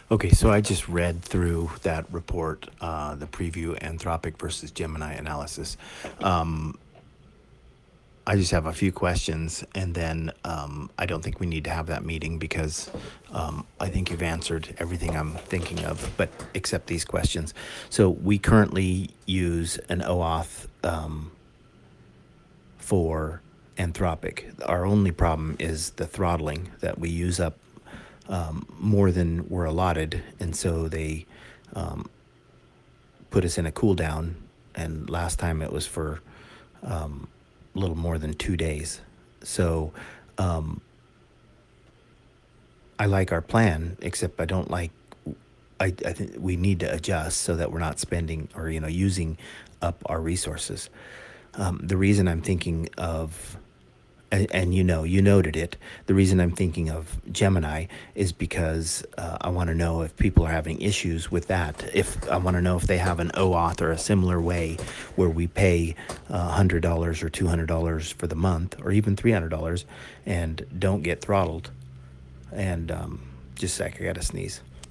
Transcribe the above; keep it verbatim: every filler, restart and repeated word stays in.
Okay, so I just read through that report, uh, the preview Anthropic versus Gemini analysis. Um, I just have a few questions, and then um, I don't think we need to have that meeting because um, I think you've answered everything I'm thinking of, but except these questions. So we currently use an OAuth um, for Anthropic. Our only problem is the throttling, that we use up um, more than we're allotted, and so they um, put us in a cooldown. And last time it was for um, a little more than two days. So um, I like our plan, except I don't like. I, I think we need to adjust so that we're not spending or you know using up our resources. Um, the reason I'm thinking of and, and you know, you noted it. The reason I'm thinking of Gemini is because uh, I want to know if people are having issues with that. If I want to know if they have an OAuth or a similar way where we pay uh, one hundred dollars or two hundred dollars for the month, or even three hundred dollars, and don't get throttled. And um, just a sec, I got to sneeze.